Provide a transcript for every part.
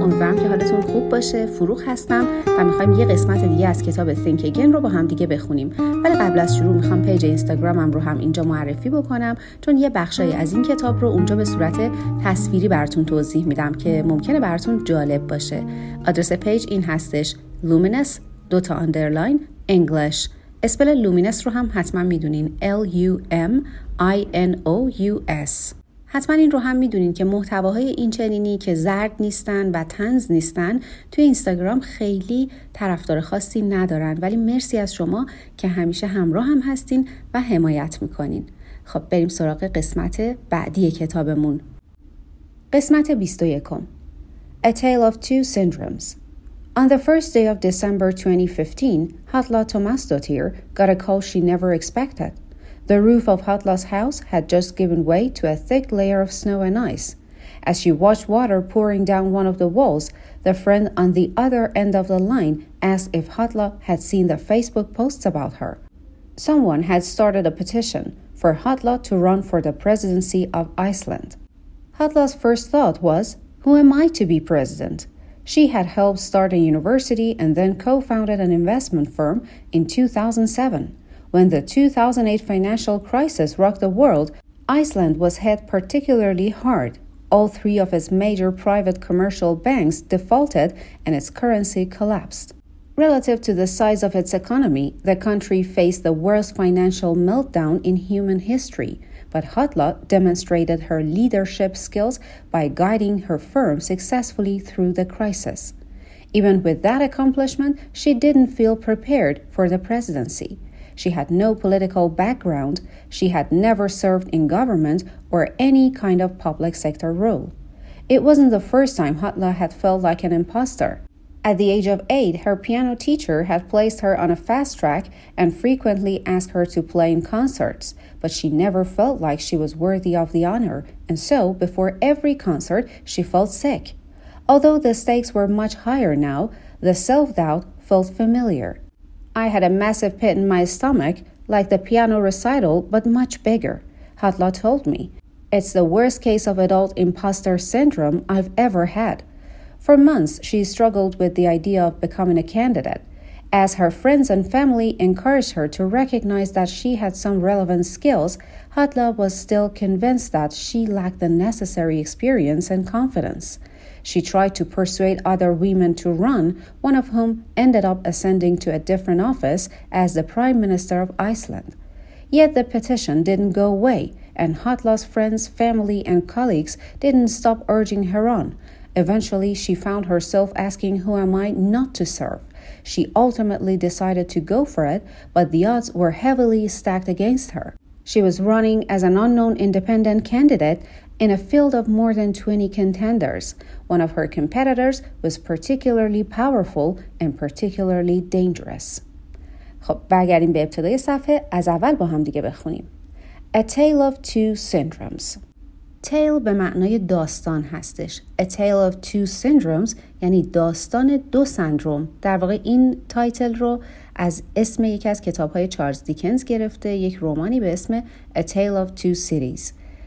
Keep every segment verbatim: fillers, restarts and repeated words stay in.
امیدوارم که حالتون خوب باشه. فروغ هستم و میخوایم یه قسمت دیگه از کتاب Think Again رو با هم دیگه بخونیم. ولی قبل از شروع میخوام پیج اینستاگرامم رو هم اینجا معرفی بکنم، چون یه بخشایی از این کتاب رو اونجا به صورت تصویری براتون توضیح میدم که ممکنه براتون جالب باشه. آدرس پیج این هستش: luminous دوتا اندرلاین English. اسپل لومینس رو هم حتما میدونین L U M I N O U S. حتما این رو هم میدونین که محتواهای این چنینی که زرد نیستن و طنز نیستن توی اینستاگرام خیلی طرفدار خاصی ندارن، ولی مرسی از شما که همیشه همراه هم هستین و حمایت میکنین. خب بریم سراغ قسمت بعدی کتابمون. قسمت بیست و یک. A Tale of Two Syndromes. On the first day of December twenty fifteen, Hadla Tomasdottir got a call she never expected. The roof of Hadla's house had just given way to a thick layer of snow and ice. As she watched water pouring down one of the walls, the friend on the other end of the line asked if Hadla had seen the Facebook posts about her. Someone had started a petition for Hadla to run for the presidency of Iceland. Hadla's first thought was, who am I to be president? She had helped start a university and then co-founded an investment firm in two thousand seven. When the two thousand eight financial crisis rocked the world, Iceland was hit particularly hard. All three of its major private commercial banks defaulted and its currency collapsed. Relative to the size of its economy, the country faced the worst financial meltdown in human history. But Hadla demonstrated her leadership skills by guiding her firm successfully through the crisis. Even with that accomplishment, she didn't feel prepared for the presidency. She had no political background. She had never served in government or any kind of public sector role. It wasn't the first time Hadla had felt like an imposter. At the age of eight, her piano teacher had placed her on a fast track and frequently asked her to play in concerts, but she never felt like she was worthy of the honor, and so, before every concert, she felt sick. Although the stakes were much higher now, the self-doubt felt familiar. I had a massive pit in my stomach, like the piano recital, but much bigger, Hadla told me. It's the worst case of adult imposter syndrome I've ever had. For months, she struggled with the idea of becoming a candidate. As her friends and family encouraged her to recognize that she had some relevant skills, Hadla was still convinced that she lacked the necessary experience and confidence. She tried to persuade other women to run, one of whom ended up ascending to a different office as the Prime Minister of Iceland. Yet the petition didn't go away, and Hadla's friends, family, and colleagues didn't stop urging her on. Eventually, she found herself asking, who am I not to serve? She ultimately decided to go for it, but the odds were heavily stacked against her. She was running as an unknown independent candidate in a field of more than twenty contenders. One of her competitors was particularly powerful and particularly dangerous. خب برگردیم به ابتدای صفحه. از اول با هم دیگه بخونیم. A Tale of Two Syndromes. Tale به معنای داستان هستش. A Tale of Two Syndromes یعنی داستان دو سندروم. در واقع این تایتل رو از اسم یکی از کتاب‌های چارلز دیکنز گرفته، یک رمانی به اسم A Tale of Two Cities.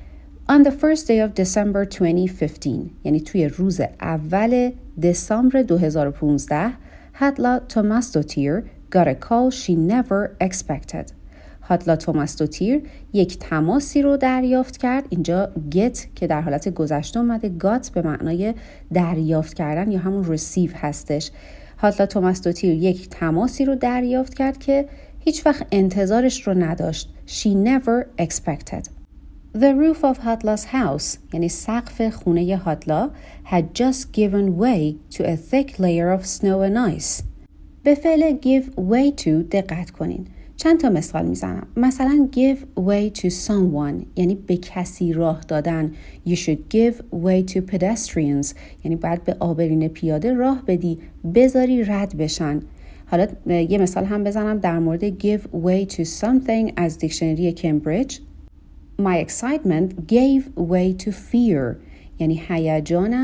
On the first day of December twenty fifteen یعنی توی روز اول دسامبر دو هزار و پانزده Hadla Tomasdottir got a call she never expected. هادلا توماسدوتیر یک تماسی رو دریافت کرد. اینجا get که در حالت گذشته اومده، got به معنای دریافت کردن یا همون receive هستش. هادلا توماسدوتیر یک تماسی رو دریافت کرد که هیچ وقت انتظارش رو نداشت. She never expected. The roof of Hadla's house یعنی سقف خونه هادلا had just given way to a thick layer of snow and ice. به فعل give way to دقت کنین. چند تا مثال میزنم. مثلا give way to someone یعنی به کسی راه دادن. You should give way to pedestrians یعنی باید به عابرین پیاده راه بدی، بذاری رد بشن. حالا یه مثال هم بزنم در مورد give way to something از دیکشنری کمبریج. My excitement gave way to fear یعنی هیجانم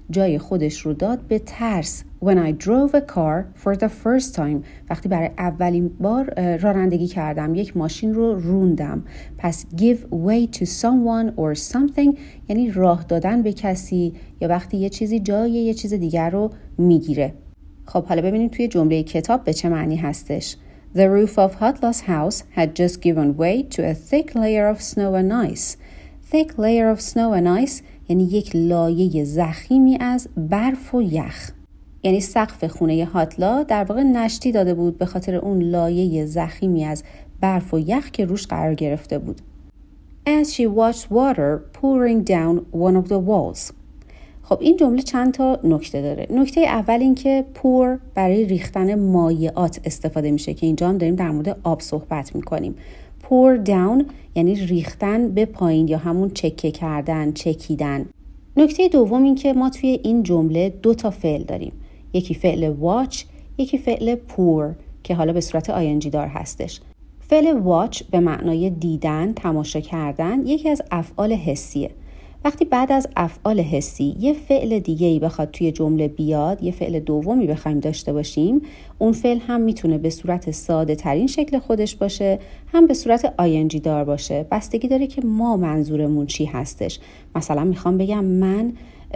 جای خودش رو داد به ترس. When I drove a car for the first time. وقتی برای اولین بار رانندگی کردم، یک ماشین رو روندم. پس give way to someone or something یعنی راه دادن به کسی یا وقتی یه چیزی جای یه چیز دیگر رو میگیره. خب حالا ببینیم توی جمله کتاب به چه معنی هستش. The roof of Hatla's house had just given way to a thick layer of snow and ice. Thick layer of snow and ice یعنی یک لایه ضخیمی از برف و یخ. یعنی سقف خونه هاتلا در واقع نشتی داده بود به خاطر اون لایه ضخیمی از برف و یخ که روش قرار گرفته بود. As she watched water pouring down one of the walls. خب این جمله چند تا نکته داره. نکته اول این که pour برای ریختن مایعات استفاده میشه که اینجا هم داریم در مورد آب صحبت میکنیم. pour down یعنی ریختن به پایین یا همون چکه کردن، چکیدن. نکته دوم این که ما توی این جمله دو تا فعل داریم. یکی فعل watch، یکی فعل pour که حالا به صورت آینجی دار هستش. فعل watch به معنای دیدن، تماشا کردن، یکی از افعال حسیه. وقتی بعد از افعال حسی یه فعل دیگه‌ای بخواد توی جمله بیاد، یه فعل دومی بخوایم داشته باشیم، اون فعل هم میتونه به صورت ساده ترین شکل خودش باشه، هم به صورت آینجی دار باشه. بستگی داره که ما منظورمون چی هستش. مثلا میخوام بگم من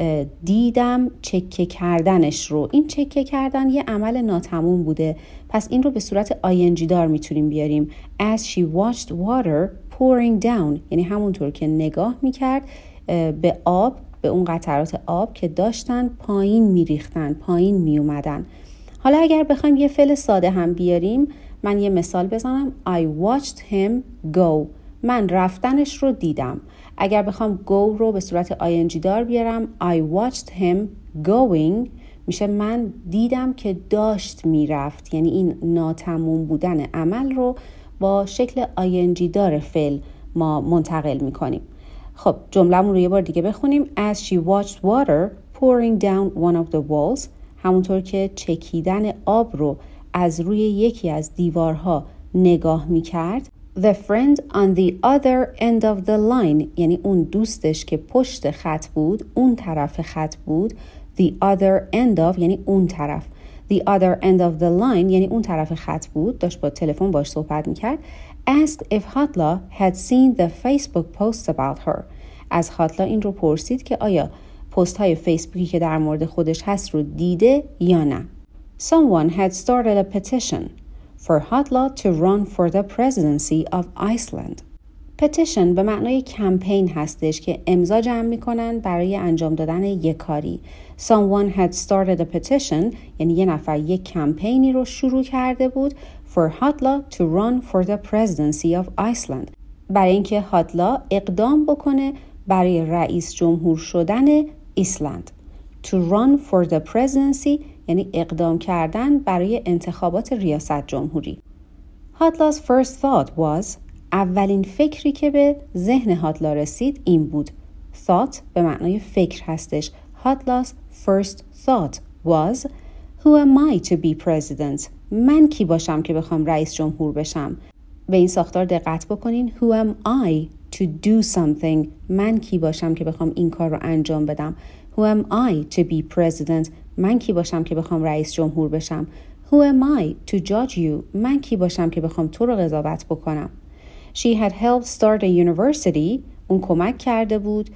دیدم چکه کردنش رو. این چکه کردن یه عمل ناتموم بوده، پس این رو به صورت آینجی دار میتونیم بیاریم. As she watched water pouring down یعنی همونطور که نگاه میکرد به آب، به اون قطرات آب که داشتن پایین میریختن، پایین میومدن. حالا اگر بخوایم یه فعل ساده هم بیاریم، من یه مثال بزنم. I watched him go. من رفتنش رو دیدم. اگر بخوام go رو به صورت آینجی دار بیارم، I watched him going میشه من دیدم که داشت میرفت. یعنی این ناتموم بودن عمل رو با شکل آینجی دار فعل ما منتقل میکنیم. خب جمله‌مون رو یه بار دیگه بخونیم. As she watched water pouring down one of the walls. همونطور که چکیدن آب رو از روی یکی از دیوارها نگاه میکرد. The friend on the other end of the line یعنی اون دوستش که پشت خط بود، اون طرف خط بود. The other end of یعنی اون طرف. The other end of the line یعنی اون طرف خط بود، داشت با تلفن باش صحبت میکرد. Asked if Hatla had seen the Facebook post about her. از هاتلا این رو پرسید که آیا پست های فیسبوکی که در مورد خودش هست رو دیده یا نه. Someone had started a petition for Hatla to run for the presidency of Iceland. Petition به معنای کمپین هستش که امضا جمع میکنن برای انجام دادن یک کاری. Someone had started a petition یعنی یه نفر یک کمپینی رو شروع کرده بود for Hatla to run for the presidency of Iceland. برای اینکه هاتلا اقدام بکنه برای رئیس جمهور شدن ایسلند. To run for the presidency یعنی اقدام کردن برای انتخابات ریاست جمهوری. Hatla's first thought was اولین فکری که به ذهن هاتلا رسید این بود. Thought به معنای فکر هستش. Hatla's first thought was Who am I to be president? من کی باشم که بخوام رئیس جمهور بشم؟ به این ساختار دقت بکنین. Who am I to do something? من کی باشم که بخوام این کار رو انجام بدم. Who am I to be president? من کی باشم که بخوام رئیس جمهور بشم. Who am I to judge you? من کی باشم که بخوام تو رو قضاوت بکنم. She had helped start a university. اون کمک کرده بود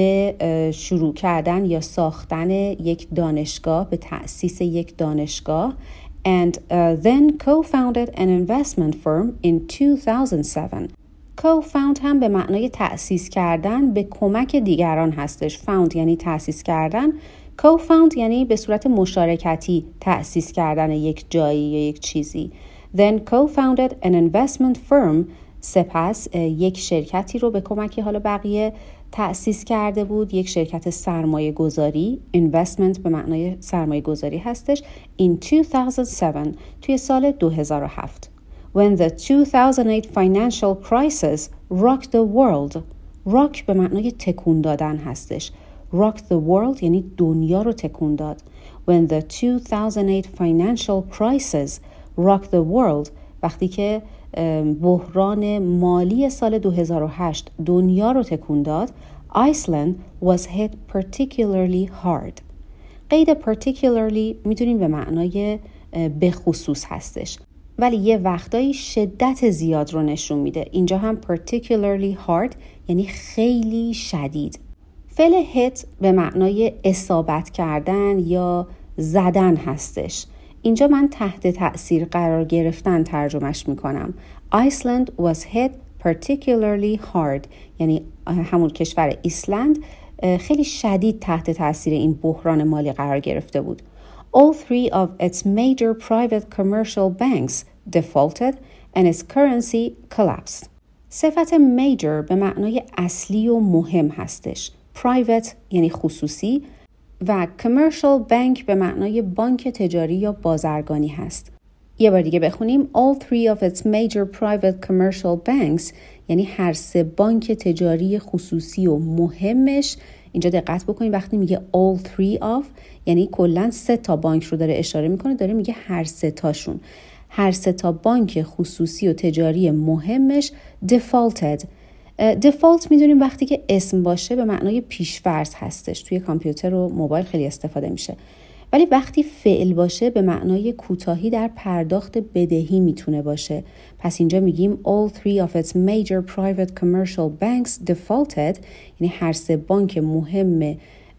به شروع کردن یا ساختن یک دانشگاه، به تأسیس یک دانشگاه. And uh, then co-founded an investment firm in two thousand seven. Co-found هم به معنای تأسیس کردن به کمک دیگران هستش. Found یعنی تأسیس کردن. Co-found یعنی به صورت مشارکتی تأسیس کردن یک جایی یا یک چیزی. Then co-founded an investment firm. سپس یک شرکتی رو به کمک حالا بقیه تأسیس کرده بود، یک شرکت سرمایه گذاری. Investment به معنای سرمایه گذاری هستش. In two thousand seven توی سال دو هزار و هفت. When the two thousand eight financial crisis rocked the world. Rock به معنای تکون دادن هستش. Rock the world یعنی دنیا رو تکون داد. When the two thousand eight financial crisis rocked the world وقتی که بحران مالی سال دو هزار و هشت دنیا رو تکون داد. Iceland was hit particularly hard. قید particularly میدونیم به معنای به خصوص هستش، ولی یه وقتایی شدت زیاد رو نشون میده. اینجا هم particularly hard یعنی خیلی شدید. فعل hit به معنای اصابت کردن یا زدن هستش. اینجا من تحت تأثیر قرار گرفتن ترجمهش میکنم. Iceland was hit particularly hard یعنی همون کشور ایسلند خیلی شدید تحت تأثیر این بحران مالی قرار گرفته بود. All three of its major private commercial banks defaulted and its currency collapsed. صفت major به معنای اصلی و مهم هستش. Private یعنی خصوصی و commercial bank به معنای بانک تجاری یا بازرگانی هست. یه بار دیگه بخونیم. All three of its major private commercial banks یعنی هر سه بانک تجاری خصوصی و مهمش. اینجا دقت بکنید وقتی میگه all three of یعنی کلاً سه تا بانک رو داره اشاره میکنه، داره میگه هر سه تاشون. هر سه تا بانک خصوصی و تجاری مهمش defaulted. default میدونیم وقتی که اسم باشه به معنای پیش‌فرض هستش، توی کامپیوتر و موبایل خیلی استفاده میشه. ولی وقتی فعل باشه به معنای کوتاهی در پرداخت بدهی میتونه باشه. پس اینجا میگیم all three of its major private commercial banks defaulted یعنی هر سه بانک مهم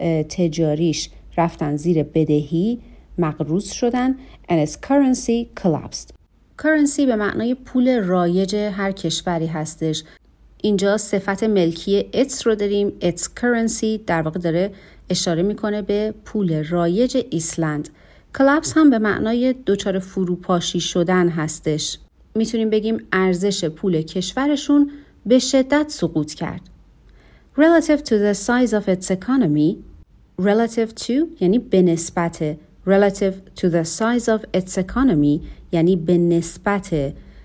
تجاریش رفتن زیر بدهی، مقروض شدن and its currency collapsed. currency به معنای پول رایج هر کشوری هستش. اینجا صفت ملکی its رو داریم. its currency در واقع داره اشاره میکنه به پول رایج ایسلند. collapse هم به معنای دچار فروپاشی شدن هستش. میتونیم بگیم ارزش پول کشورشون به شدت سقوط کرد. relative to the size of its economy. relative to یعنی به نسبت. relative to the size of its economy یعنی به نسبت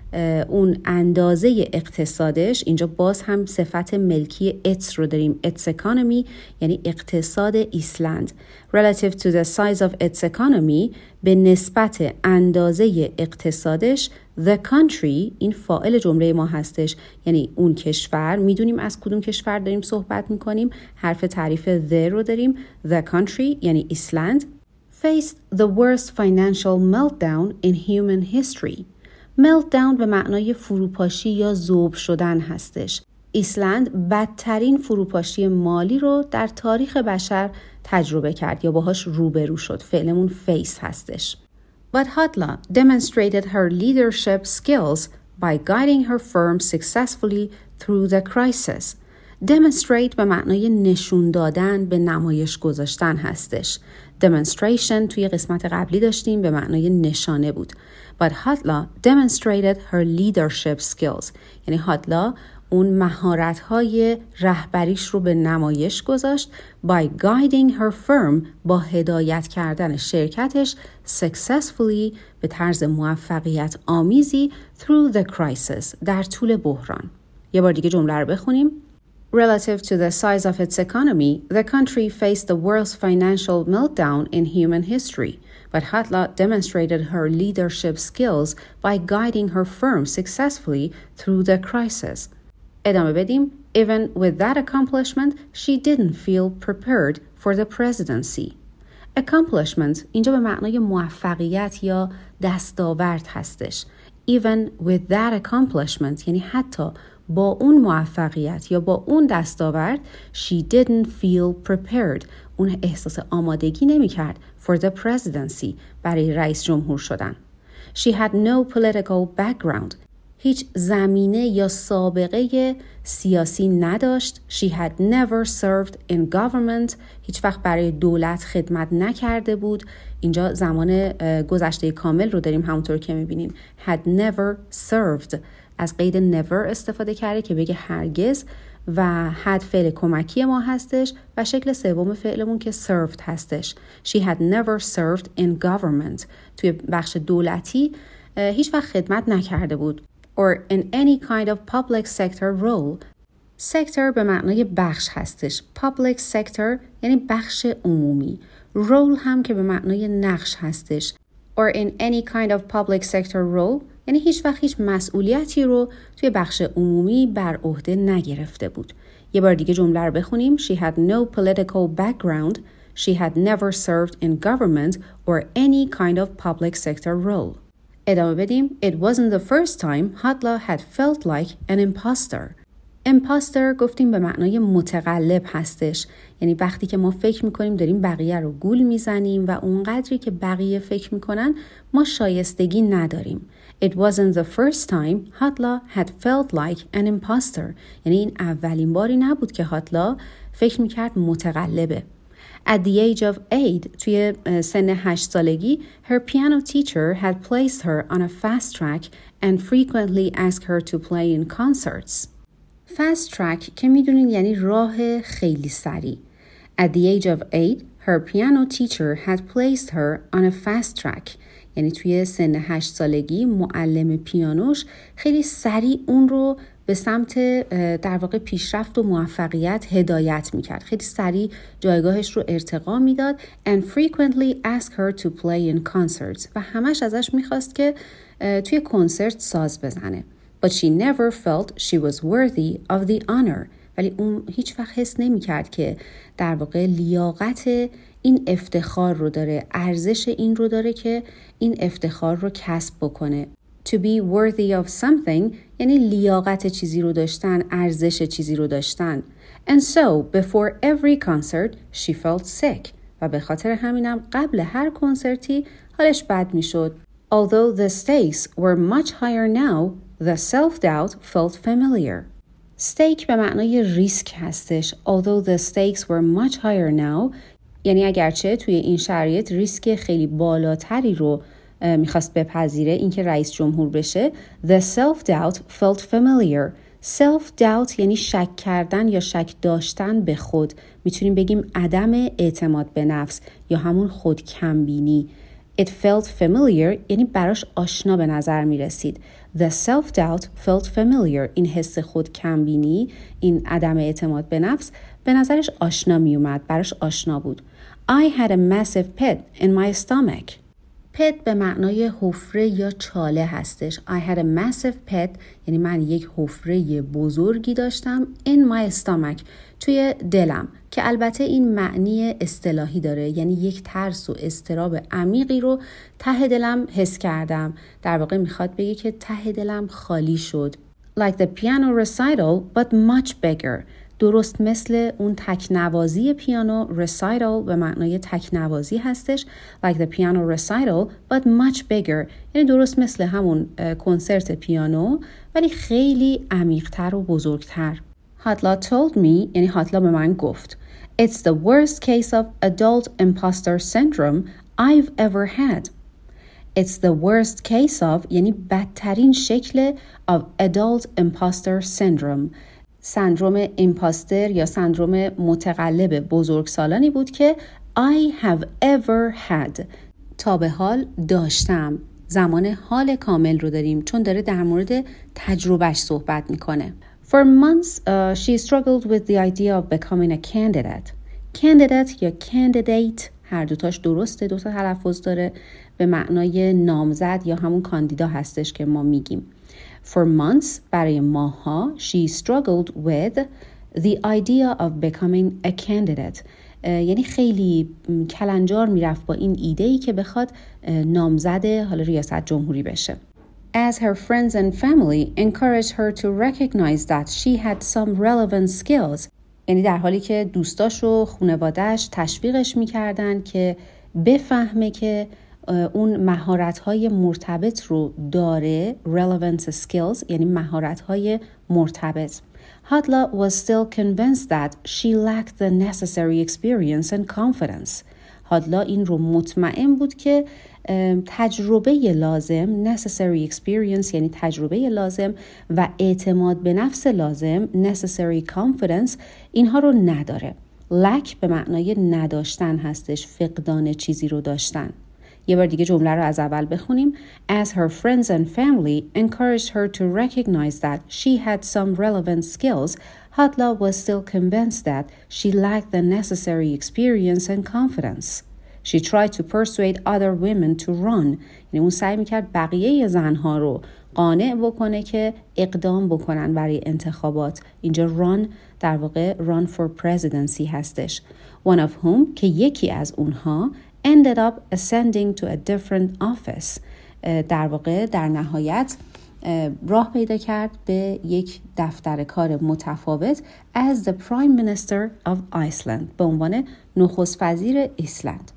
اون اندازه اقتصادش. اینجا باز هم صفت ملکی its رو داریم. its economy یعنی اقتصاد ایسلند. relative to the size of its economy به نسبت اندازه اقتصادش. the country این فاعل جمله ما هستش یعنی اون کشور. میدونیم از کدوم کشور داریم صحبت میکنیم. حرف تعریف the رو داریم. the country یعنی ایسلند faced the worst financial meltdown in human history. meltdown به معنای فروپاشی یا ذوب شدن هستش. ایسلند بدترین فروپاشی مالی رو در تاریخ بشر تجربه کرد یا باهاش روبرو شد. فعلمون face هستش. But Hadla demonstrated her leadership skills by guiding her firm successfully through the crisis. demonstrate به معنای نشون دادن، به نمایش گذاشتن هستش. demonstration توی قسمت قبلی داشتیم به معنای نشانه بود. But Hadla demonstrated her leadership skills. یعنی هادلا اون مهارت‌های رهبریش رو به نمایش گذاشت by guiding her firm با هدایت کردن شرکتش successfully به طرز موفقیت آمیزی through the crisis در طول بحران. یه بار دیگه جمله رو بخونیم. Relative to the size of its economy, the country faced the worst financial meltdown in human history, but Hadla demonstrated her leadership skills by guiding her firm successfully through the crisis. ادامه بدیم. Even with that accomplishment, she didn't feel prepared for the presidency. Accomplishment اینجا به معنای موفقیت یا دستاورد هستش. Even with that accomplishment یعنی حتی با اون موفقیت یا با اون دستاورد she didn't feel prepared. اون احساس آمادگی نمی کرد for the presidency برای رئیس جمهور شدن. She had no political background. هیچ زمینه یا سابقه سیاسی نداشت. She had never served in government. هیچ وقت برای دولت خدمت نکرده بود. اینجا زمان گذشته کامل رو داریم همونطور که میبینین. had never served. از قید never استفاده کرده که بگه هرگز و had فعل کمکی ما هستش و شکل سوم فعلمون که served هستش. She had never served in government. توی بخش دولتی هیچ وقت خدمت نکرده بود. or in any kind of public sector role. sector به معنای بخش هستش. public sector یعنی بخش عمومی. role هم که به معنای نقش هستش. or in any kind of public sector role یعنی هیچ وقت هیچ مسئولیتی رو توی بخش عمومی بر عهده نگرفته بود. یه بار دیگه جمله رو بخونیم. She had no political background. she had never served in government or any kind of public sector role. ادامه بدیم. It wasn't the first time Hadla had felt like an imposter. imposter گفتیم به معنای متقلب هستش. یعنی وقتی که ما فکر میکنیم داریم بقیه رو گول میزنیم و اونقدری که بقیه فکر میکنن ما شایستگی نداریم. It wasn't the first time Hadla had felt like an imposter. یعنی این اولین باری نبود که هاتلا فکر میکرد متقلبه. At the age of eight, توی سن هشت سالگی, her piano teacher had placed her on a fast track and frequently asked her to play in concerts. Fast track که میدونین یعنی راه خیلی سریع. At the age of eight, her piano teacher had placed her on a fast track. یعنی توی سن هشت سالگی معلم پیانوش خیلی سریع اون رو به سمت در واقع پیشرفت و موفقیت هدایت میکرد. خیلی سریع جایگاهش رو ارتقا میداد and frequently asked her to play in concerts و همش ازش میخواست که توی کنسرت ساز بزنه. But she never felt she was worthy of the honor. ولی اون هیچ وقت حس نمیکرد که در واقع لیاقت این افتخار رو داره، ارزش این رو داره که این افتخار رو کسب بکنه. To be worthy of something یعنی لیاقت چیزی رو داشتن، ارزش چیزی رو داشتن. And so, before every concert, she felt sick. و به خاطر همینم قبل هر کنسرتی حالش بد میشد. Although the stakes were much higher now, the self-doubt felt familiar. stake به معنای ریسک هستش. Although the stakes were much higher now یعنی اگرچه توی این شرایط ریسک خیلی بالاتری رو میخواست بپذیره، اینکه رئیس جمهور بشه. The self-doubt felt familiar. self-doubt یعنی شک کردن یا شک داشتن به خود. میتونیم بگیم عدم اعتماد به نفس یا همون خود کمبینی. It felt familiar یعنی براش آشنا به نظر میرسید. The self-doubt felt familiar. این حس خود کمبینی، این عدم اعتماد به نفس به نظرش آشنا میومد، براش آشنا بود. I had a massive pit in my stomach. pit به معنای حفره یا چاله هستش. I had a massive pit یعنی من یک حفره بزرگی داشتم in my stomach توی دلم، که البته این معنی اصطلاحی داره، یعنی یک ترس و اضطراب عمیقی رو ته دلم حس کردم. در واقع میخواد بگه که ته دلم خالی شد. Like the piano recital but much bigger. درست مثل اون تکنوازی پیانو. recital به معنای تکنوازی هستش. Like the piano recital but much bigger یعنی درست مثل همون کنسرت پیانو ولی خیلی عمیق‌تر و بزرگتر. هاتلا told me یعنی هاتلا به من گفت It's the worst case of adult imposter syndrome I've ever had. It's the worst case of یعنی بدترین شکل of adult imposter syndrome. سندروم ایمپاستر یا سندروم متقلب بزرگسالانی بود که I have ever had. تا به حال داشتم. زمان حال کامل رو داریم چون داره در مورد تجربهش صحبت میکنه. For months uh, she struggled with the idea of becoming a candidate. Candidate یا candidate هر دوتاش درسته، دوتا تلفظ داره، به معنای نامزد یا همون کاندیدا هستش که ما میگیم. For months برای ماها she struggled with the idea of becoming a candidate. یعنی خیلی کلنجار میرفت با این ایده‌ای که بخواد نامزد حالا ریاست جمهوری بشه. As her friends and family encouraged her to recognize that she had some relevant skills. یعنی در حالی که دوستاش و خانواده‌اش تشویقش میکردن که بفهمه که اون مهارت‌های مرتبط رو داره. relevant skills یعنی مهارت‌های مرتبط. Hadla was still convinced that she lacked the necessary experience and confidence. هادلا این رو مطمئن بود که تجربه لازم necessary experience یعنی تجربه لازم و اعتماد به نفس لازم necessary confidence اینها رو نداره. lack به معنای نداشتن هستش، فقدان چیزی رو داشتن. یه بار دیگه جمله رو از اول بخونیم. As her friends and family encouraged her to recognize that she had some relevant skills, Hadla was still convinced that she lacked the necessary experience and confidence. She tried to persuade other women to run. یعنی اون سعی میکرد بقیه زنها رو قانع بکنه که اقدام بکنن برای انتخابات. اینجا run در واقع run for presidency هستش. One of whom که یکی از اونها ended up ascending to a different office. در واقع در نهایت راه پیدا کرد به یک دفتر کار متفاوت as the Prime Minister of Iceland به عنوان نخست وزیر ایسلند.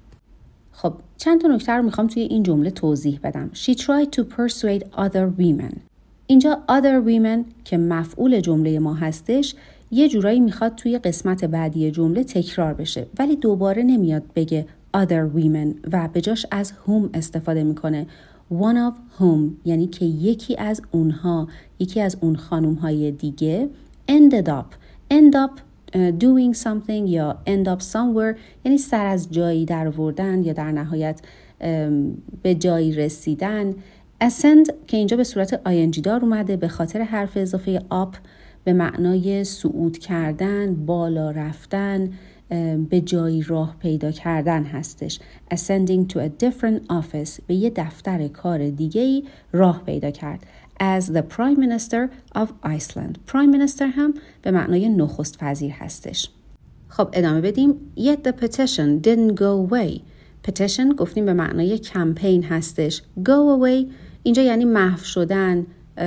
خب چند تا نکته رو میخوام توی این جمله توضیح بدم. She tried to persuade other women. اینجا other women که مفعول جمله ما هستش یه جورایی میخواد توی قسمت بعدی جمله تکرار بشه ولی دوباره نمیاد بگه other women و به جاش از whom استفاده میکنه. One of whom یعنی که یکی از اونها، یکی از اون خانومهای دیگه ended up end up uh, doing something یا end up somewhere یعنی سر از جایی در آوردن یا در نهایت um, به جایی رسیدن. ascend که اینجا به صورت ing دار اومده به خاطر حرف اضافه up به معنای صعود کردن، بالا رفتن، به جایی راه پیدا کردن هستش. ascending to a different office به یه دفتر کار دیگه‌ای راه پیدا کرد. as the Prime Minister of Iceland. Prime Minister هم به معنای نخست وزیر هستش. خب ادامه بدیم. Yet the petition didn't go away. petition گفتیم به معنای کمپین هستش. go away اینجا یعنی محو شدن،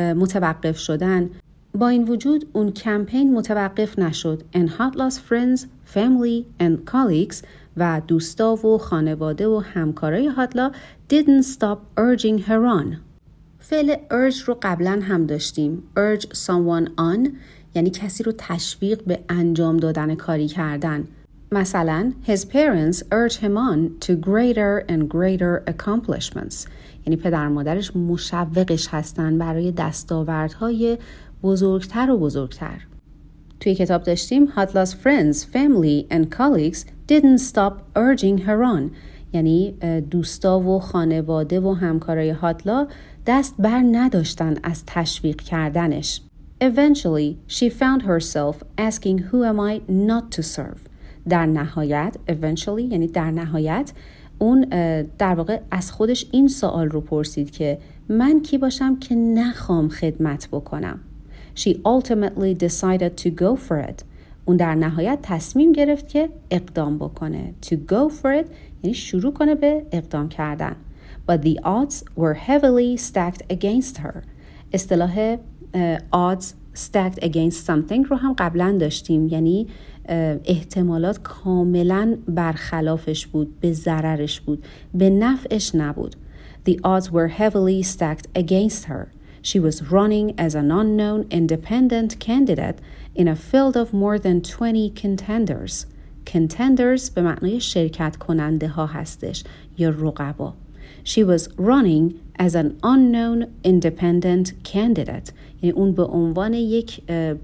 متوقف شدن. با این وجود اون کمپین متوقف نشد. And Hadla's friends, family and colleagues و دوستا و خانواده و همکارای هادلا didn't stop urging her on. فعل urge رو قبلا هم داشتیم. urge someone on یعنی کسی رو تشویق به انجام دادن کاری کردن. مثلا his parents urged him on to greater and greater accomplishments. یعنی پدر مادرش مشوقش هستن برای دستاوردهای بزرگتر و بزرگتر. توی کتاب داشتیم Hadla's friends, family and colleagues didn't stop urging her on. یعنی دوستا و خانواده و همکارای هادلا دست بر نداشتن از تشویق کردنش. Eventually, she found herself asking who am I not to serve. در نهایت, eventually یعنی در نهایت اون در واقع از خودش این سوال رو پرسید که من کی باشم که نخوام خدمت بکنم. She ultimately decided to go for it. اون در نهایت تصمیم گرفت که اقدام بکنه. To go for it یعنی شروع کنه به اقدام کردن. But the odds were heavily stacked against her. اصطلاح uh, odds stacked against something رو هم قبلا داشتیم. یعنی uh, احتمالات کاملا برخلافش بود، به ضررش بود، به نفعش نبود. The odds were heavily stacked against her. She was running as an unknown independent candidate in a field of more than twenty contenders. Contenders به معنای شرکت کننده ها هستش یا رقبا. She was running as an unknown independent candidate. یعنی اون به عنوان یک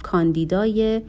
کاندیدای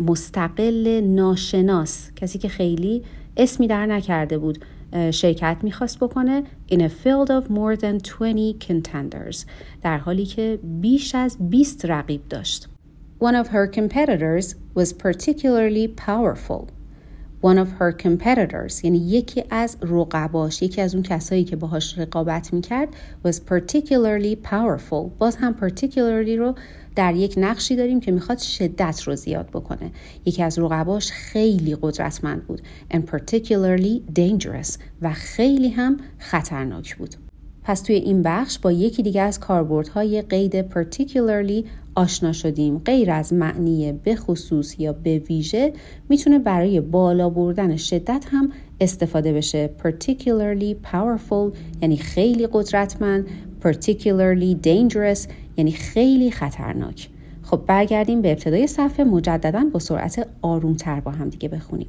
مستقل ناشناس، کسی که خیلی اسمی در نکرده بود، شرکت میخواست بکنه in a field of more than twenty contenders در حالی که بیش از بیست رقیب داشت. One of her competitors was particularly powerful. One of her competitors یعنی یکی از رقباش، یکی از اون کسایی که باهاش رقابت میکرد was particularly powerful. باز هم particularly رو در یک نقشی داریم که میخواد شدت رو زیاد بکنه. یکی از رقباش خیلی قدرتمند بود and particularly dangerous و خیلی هم خطرناک بود. پس توی این بخش با یکی دیگه از کاربردهای قید particularly آشنا شدیم. غیر از معنی به خصوص یا به ویژه میتونه برای بالا بردن شدت هم استفاده بشه. particularly powerful یعنی خیلی قدرتمند، particularly dangerous یعنی خیلی خطرناک. خب برگردیم به ابتدای صفحه، مجدداً با سرعت آرومتر با هم دیگه بخونیم.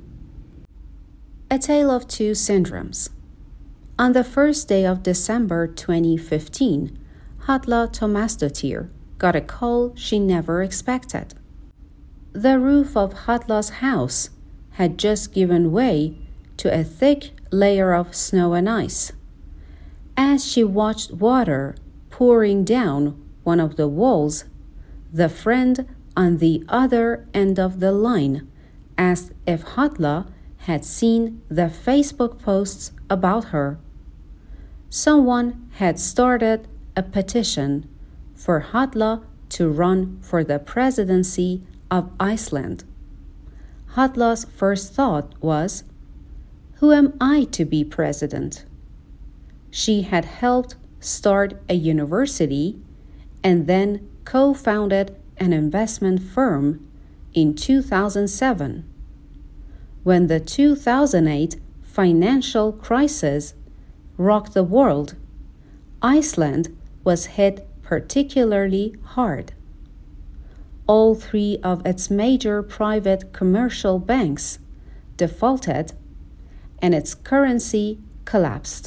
A Tale of Two Syndromes. On the first day of December twenty fifteen, Hadla Tomasdottir got a call she never expected. The roof of Hadla's house had just given way to a thick layer of snow and ice. As she watched water pouring down one of the walls, the friend on the other end of the line asked if Hadla had seen the Facebook posts about her. Someone had started a petition for Halla to run for the presidency of Iceland. Halla's first thought was, "Who am I to be president?" She had helped start a university and then co-founded an investment firm in two thousand seven. When the two thousand eight financial crisis rocked the world, Iceland was hit particularly hard. All three of its major private commercial banks defaulted, and its currency collapsed.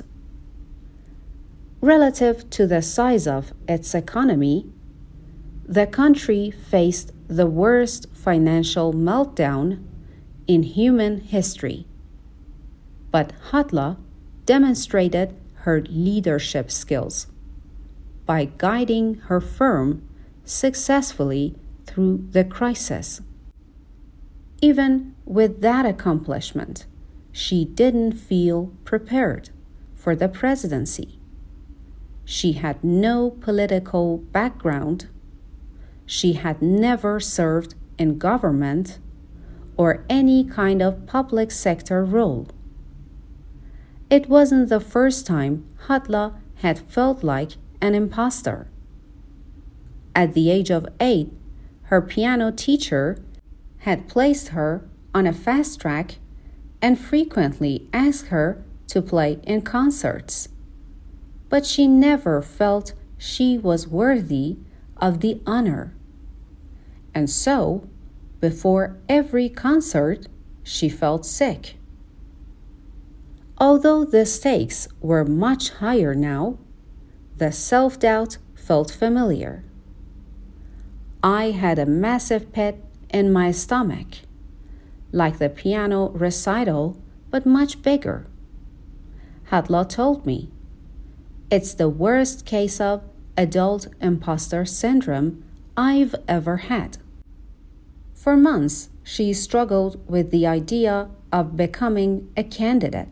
Relative to the size of its economy, the country faced the worst financial meltdown in human history. But Halla demonstrated her leadership skills by guiding her firm successfully through the crisis. Even with that accomplishment, she didn't feel prepared for the presidency. She had no political background. She had never served in government or any kind of public sector role. It wasn't the first time Halla had felt like an imposter. At the age of eight, her piano teacher had placed her on a fast track and frequently asked her to play in concerts. But she never felt she was worthy of the honor. And so, before every concert, she felt sick. Although the stakes were much higher now, the self-doubt felt familiar. I had a massive pit in my stomach, like the piano recital, but much bigger. Halla told me, "It's the worst case of adult imposter syndrome I've ever had." For months, she struggled with the idea of becoming a candidate.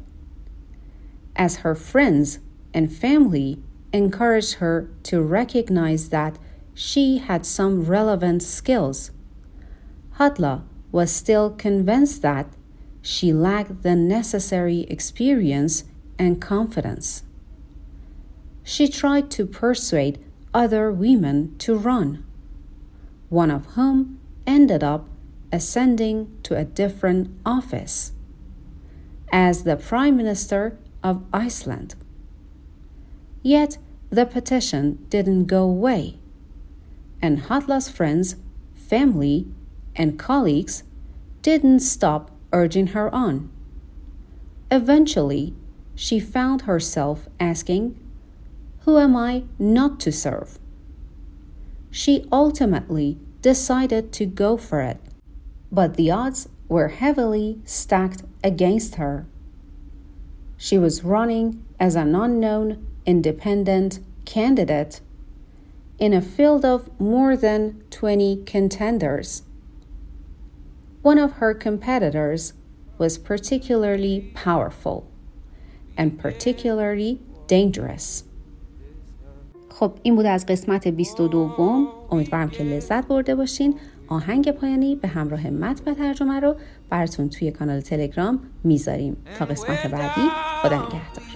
As her friends and family encouraged her to recognize that she had some relevant skills, Halla was still convinced that she lacked the necessary experience and confidence. She tried to persuade other women to run, one of whom ended up ascending to a different office as the Prime Minister of Iceland. Yet the petition didn't go away, and Halla's friends, family, and colleagues didn't stop urging her on. Eventually, she found herself asking, "Who am I not to serve?" She ultimately decided to go for it, but the odds were heavily stacked against her. She was running as an unknown independent candidate in a field of more than twenty contenders. One of her competitors was particularly powerful and particularly dangerous. خب این بود از قسمت بیست و دو. امیدوارم که لذت برده باشین. آهنگ پایانی به همراه متن و ترجمه رو براتون توی کانال تلگرام میذاریم. تا قسمت بعدی، خدا نگهدار.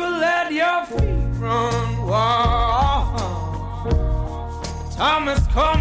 Thomas, call